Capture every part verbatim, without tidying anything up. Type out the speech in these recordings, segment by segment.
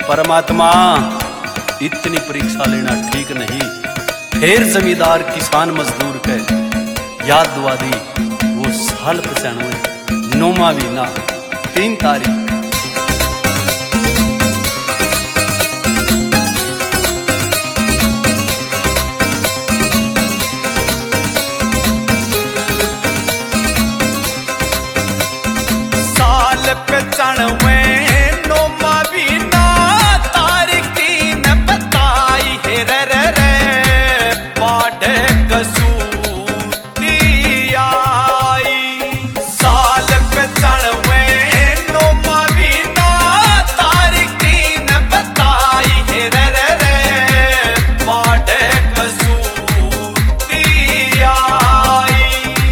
परमात्मा इतनी परीक्षा लेना ठीक नहीं। फिर जमींदार किसान मजदूर के याद दुआ दी वो साल पचानवे नौवा महीना तीन तारीख। साल पचानवे नौवा महीना तारीख तीन बताई है रे रे रे बाढ़ कसूरी आई। साल पचानवे नौवा महीना तारीख तीन बताई है रे रे रे बाढ़ कसूरी आई।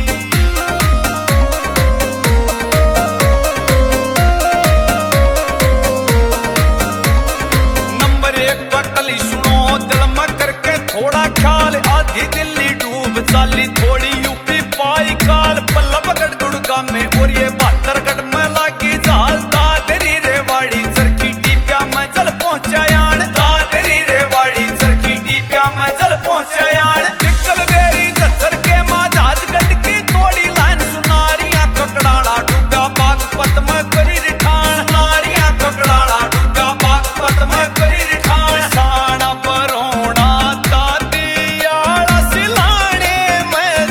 कली सुनो दिल में करके थोड़ा ख्याल आधी दिल्ली डूब चाली थोड़ी यूपी पाई काल पल्ला पकड़ गुड़गा में और ये बहत्तरगढ़ में लागी जाल दादरी रेवाड़ी चरखी टीपिया में जल पहुंचायान दादरी रेवाड़ी चरखी टीपिया में जल पहुंचायान। निकल गई जसर के माँ जाजगढ़ की थोड़ी लाइन सुनारियां ककड़ाड़ा डूगा बागपत में करी रिठान नारियां ककड़ाड़ा डूगा बागपत में करी रिठान। साना परोना दादी आला सिलाने में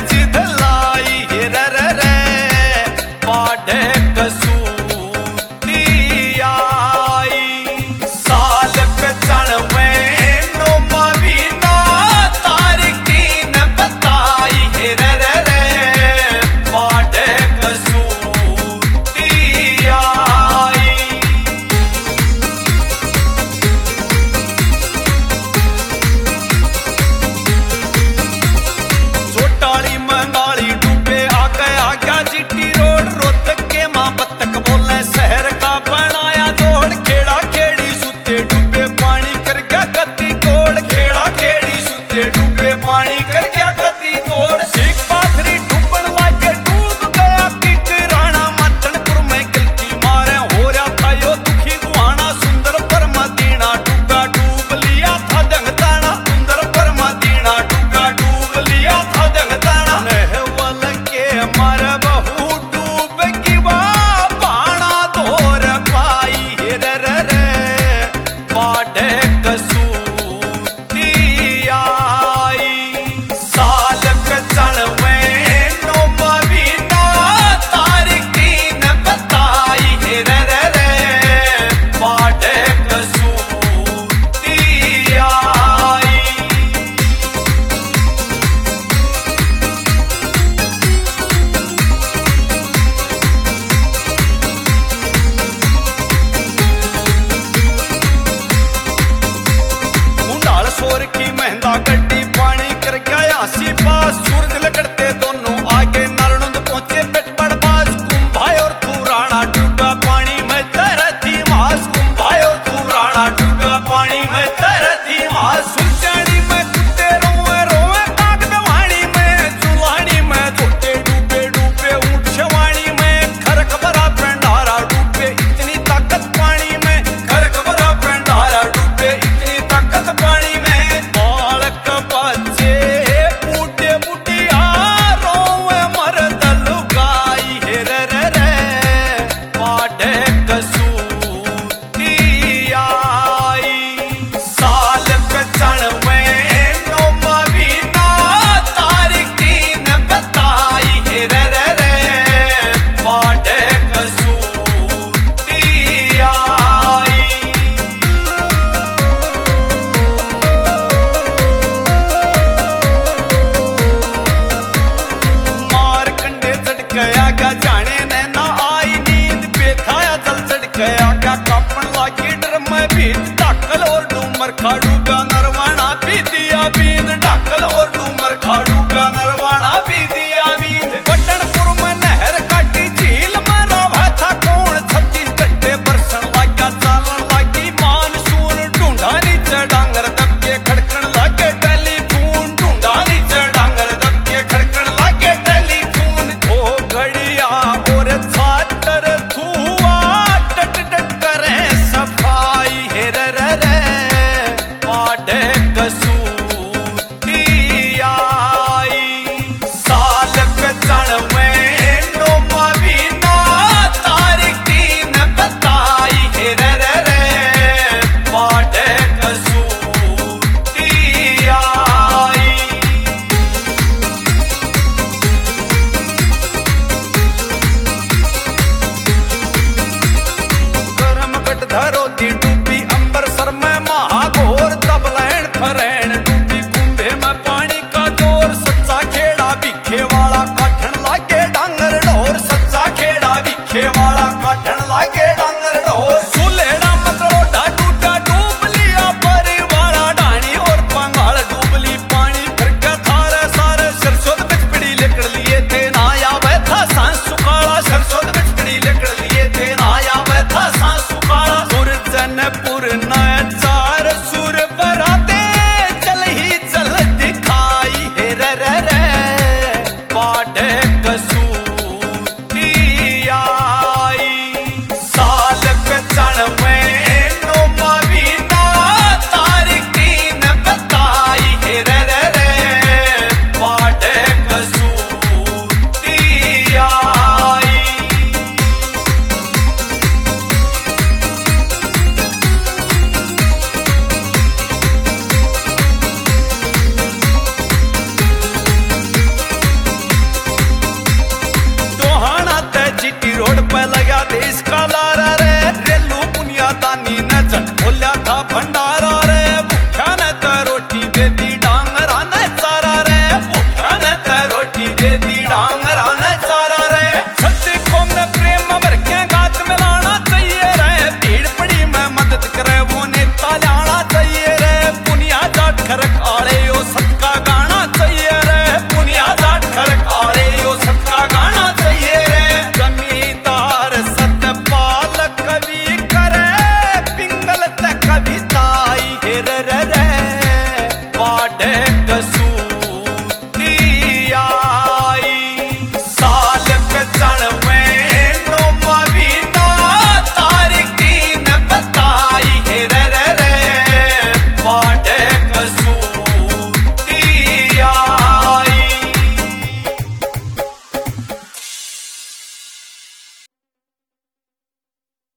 दी डूबी अम्बरसर में महाघोर तब लैन फरैन डूबी कुंभे में पानी का जोर सच्चा खेड़ा बिखे वाला काठन लागे डांगर ढोर सच्चा खेड़ा बिखे वाला काठन लागे डांगर ढोर सुलेड़ा मतलोडा टूटा डूब लिया परिवारा डाणी और पंगाल डूब ली पानी फिर के थारे सारे सरसों बिच पिड़ी लिकड़ लिए थे ना आवे था सांस सुकाला सरसों बिच पिड़ी लिकड़ लिए थे ना आवे था सांस सुकाला सुर जनपुर न चार सुर बराते चल ही चल दिखाई हे रे रे रे पाटे कसूती आई साल के चढ़ में नोमा बीना तारीखी न बताई हे रे रे रे पाटे कसूती आई टोहाना ते जीटी रोड पे लगा देश का लारा रे रेलू बुनियादानी ने झट खोलिया था भंडार